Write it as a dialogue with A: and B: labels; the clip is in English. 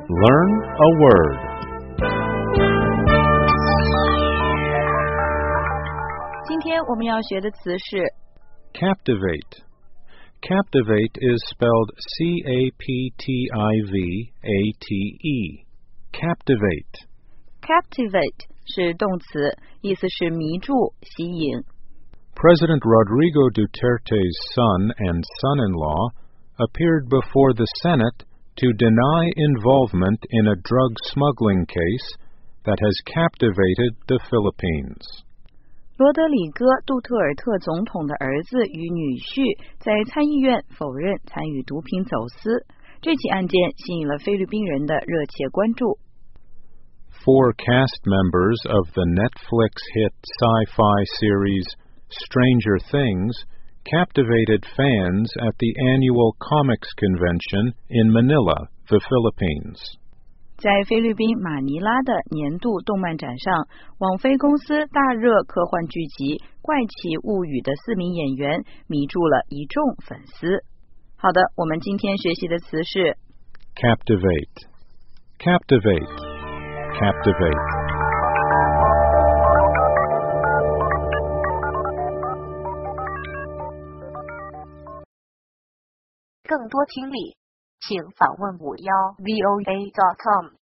A: Learn a word.
B: 今天我们要学的词是
A: Captivate. Captivate is spelled C-A-P-T-I-V-A-T-E. Captivate.
B: captivate 是动词，意思是迷住、吸引。
A: President Rodrigo Duterte's son and son-in-law appeared before the Senate to deny involvement in a drug smuggling case that has captivated the Philippines.
B: 罗德里戈·杜特尔特总统的儿子与女婿在参议院否认参与毒品走私，这起案件吸引了菲律宾人的热切关注。
A: Four cast members of the Netflix hit sci-fi series Stranger Things captivated fans at the annual comics convention in Manila, the Philippines.
B: 在菲律宾马尼拉的年度动漫展上，网飞公司大热科幻剧集《怪奇物语》的4名演员迷住了一众粉丝。好的，我们今天学习的词是
A: Captivate. Captivate. Captivate.
C: 更多听力，请访问51voa.com。